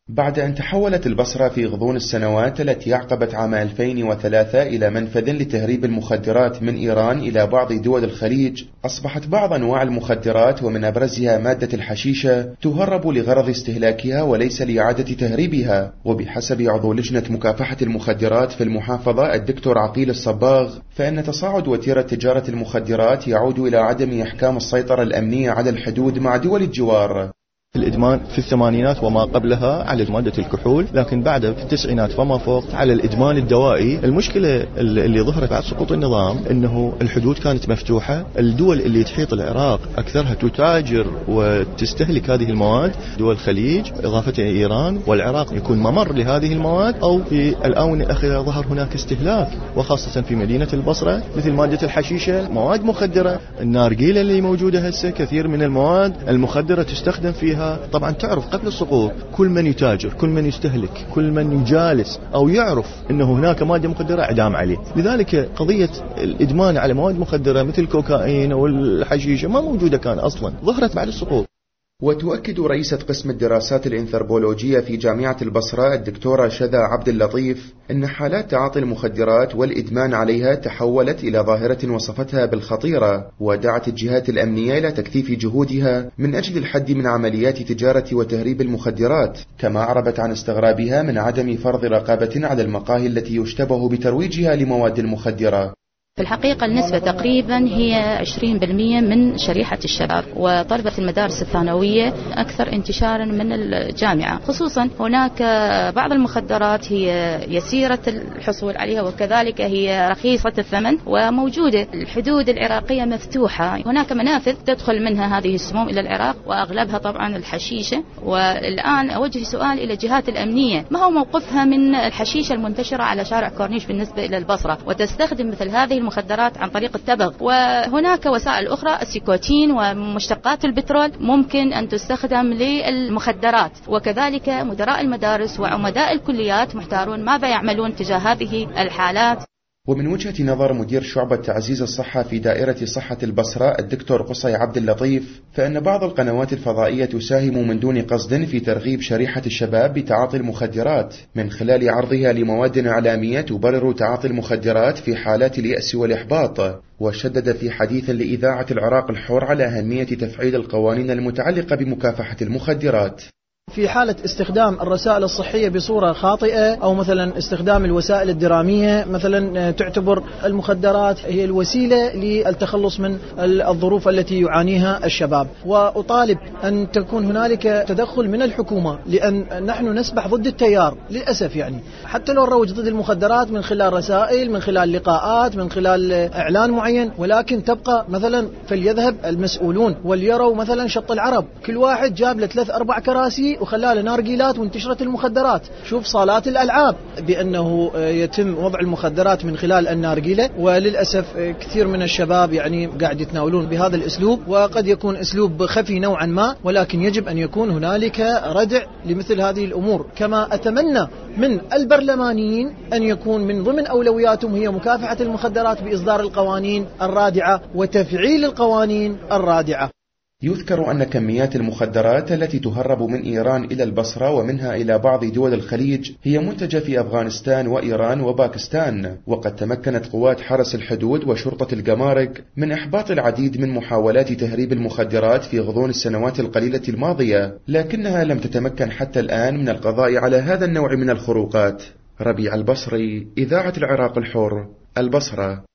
بعد أن تحولت البصرة في غضون السنوات التي أعقبت عام 2003 إلى منفذ لتهريب المخدرات من إيران إلى بعض دول الخليج، أصبحت بعض أنواع المخدرات ومن أبرزها مادة الحشيشة تهرب لغرض استهلاكها وليس لإعادة تهريبها. وبحسب عضو لجنة مكافحة المخدرات في المحافظة الدكتور عقيل الصباغ، فإن تصاعد وتيرة تجارة المخدرات يعود إلى عدم إحكام السيطرة الأمنية على الحدود مع دول الجوار. الإدمان في الثمانينات وما قبلها على مادة الكحول، لكن بعد في التسعينات فما فوق على الإدمان الدوائي. المشكلة اللي ظهرت بعد سقوط النظام أنه الحدود كانت مفتوحة، الدول اللي تحيط العراق أكثرها تتاجر وتستهلك هذه المواد، دول الخليج إضافة إلى إيران، والعراق يكون ممر لهذه المواد، أو في الآونة الأخيرة ظهر هناك استهلاك، وخاصة في مدينة البصرة مثل مادة الحشيشة، مواد مخدرة، النارجيلة اللي موجودة هسه، كثير من المواد المخدرة تستخدم فيها. طبعا تعرف قبل السقوط كل من يتاجر، كل من يستهلك، كل من يجالس أو يعرف أنه هناك مادة مخدرة إعدام عليه. لذلك قضية الإدمان على مواد مخدرة مثل الكوكايين أو الحشيشة ما موجودة كان أصلا، ظهرت بعد السقوط. وتؤكد رئيسة قسم الدراسات الإنثروبولوجية في جامعة البصرة الدكتورة شذى عبد اللطيف أن حالات تعاطي المخدرات والإدمان عليها تحولت إلى ظاهرة وصفتها بالخطيرة، ودعت الجهات الأمنية إلى تكثيف جهودها من أجل الحد من عمليات تجارة وتهريب المخدرات، كما أعربت عن استغرابها من عدم فرض رقابة على المقاهي التي يشتبه بترويجها لمواد المخدرة. في الحقيقة النسبة تقريبا هي 20% من شريحة الشباب، وطلبة المدارس الثانوية أكثر انتشارا من الجامعة. خصوصا هناك بعض المخدرات هي يسيرة الحصول عليها، وكذلك هي رخيصة الثمن وموجودة. الحدود العراقية مفتوحة، هناك منافذ تدخل منها هذه السموم إلى العراق، وأغلبها طبعا الحشيشة. والآن أوجه سؤال إلى الجهات الأمنية، ما هو موقفها من الحشيشة المنتشرة على شارع كورنيش بالنسبة إلى البصرة، وتستخدم مثل هذه المخدرات عن طريق التبغ. وهناك وسائل أخرى، السيكوتين ومشتقات البترول ممكن أن تستخدم للمخدرات. وكذلك مدراء المدارس وعمداء الكليات محتارون ماذا يعملون تجاه هذه الحالات. ومن وجهة نظر مدير شعبة تعزيز الصحة في دائرة صحة البصرة الدكتور قصي عبد اللطيف، فإن بعض القنوات الفضائية تساهم من دون قصد في ترغيب شريحة الشباب بتعاطي المخدرات من خلال عرضها لمواد إعلامية تبرر تعاطي المخدرات في حالات اليأس والإحباط. وشدد في حديث لإذاعة العراق الحر على أهمية تفعيل القوانين المتعلقة بمكافحة المخدرات. في حالة استخدام الرسائل الصحية بصورة خاطئة، أو مثلا استخدام الوسائل الدرامية، مثلا تعتبر المخدرات هي الوسيلة للتخلص من الظروف التي يعانيها الشباب. وأطالب أن تكون هنالك تدخل من الحكومة، لأن نحن نسبح ضد التيار للأسف. يعني حتى لو نروج ضد المخدرات من خلال رسائل، من خلال لقاءات، من خلال إعلان معين، ولكن تبقى مثلا فليذهب المسؤولون وليروا مثلا شط العرب، كل واحد جاب له 3-4 كراسي وخلاه نارجيلات وانتشرت المخدرات. شوف صالات الألعاب بأنه يتم وضع المخدرات من خلال النارجيلة، وللأسف كثير من الشباب يعني قاعد يتناولون بهذا الأسلوب، وقد يكون أسلوب خفي نوعا ما، ولكن يجب أن يكون هنالك ردع لمثل هذه الأمور. كما أتمنى من البرلمانيين أن يكون من ضمن أولوياتهم هي مكافحة المخدرات بإصدار القوانين الرادعة وتفعيل القوانين الرادعة. يذكر أن كميات المخدرات التي تهرب من إيران إلى البصرة ومنها إلى بعض دول الخليج هي منتجة في أفغانستان وإيران وباكستان. وقد تمكنت قوات حرس الحدود وشرطة الجمارك من إحباط العديد من محاولات تهريب المخدرات في غضون السنوات القليلة الماضية، لكنها لم تتمكن حتى الآن من القضاء على هذا النوع من الخروقات. ربيع البصري، إذاعة العراق الحر، البصرة.